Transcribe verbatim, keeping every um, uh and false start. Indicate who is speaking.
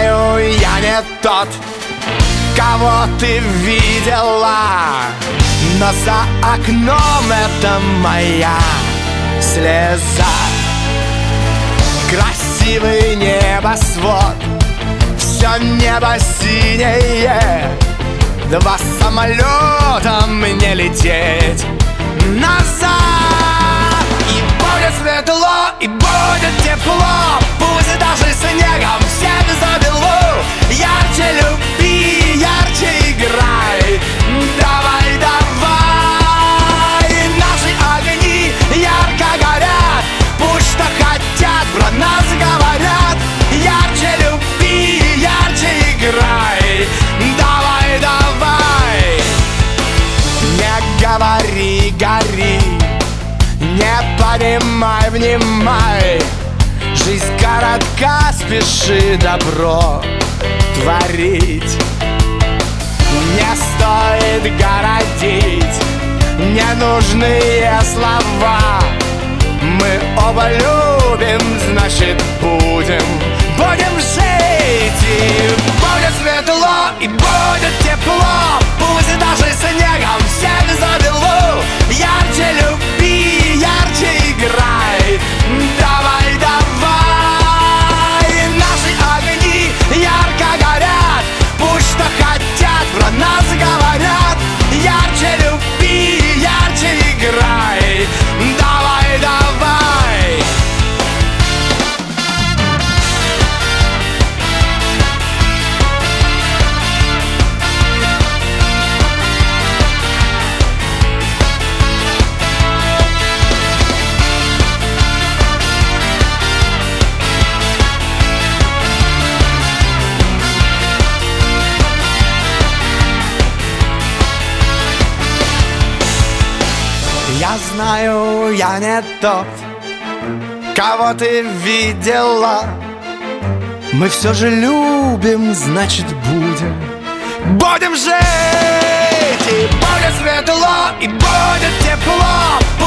Speaker 1: знаю, я не тот, кого ты видела, но за окном это моя слеза. Красивый небосвод, все небо синее, два самолета мне лететь назад. И будет светло, и будет тепло, пусть даже снегом всех забело. Ярче люби, ярче играй, давай, давай. Наши огни ярко горят, пусть что хотят про нас говорят. Ярче люби, ярче играй, давай, давай. Не говори, гори, не понимай, внимай. Жизнь коротка, спеши добро творить. Не стоит городить ненужные слова. Мы оба любим, значит будем, будем жить. И будет светло, и будет тепло, пусть даже снегом всех забело. Ярче люби, ярче играй, давай, давай. Наши огни ярко горят, пусть что хотят про нас говорят. Ярче люби, ярче играй, давай, давай. Я знаю, я не тот, кого ты видела. Мы все же любим, значит будем, будем жить. И будет светло, и будет тепло,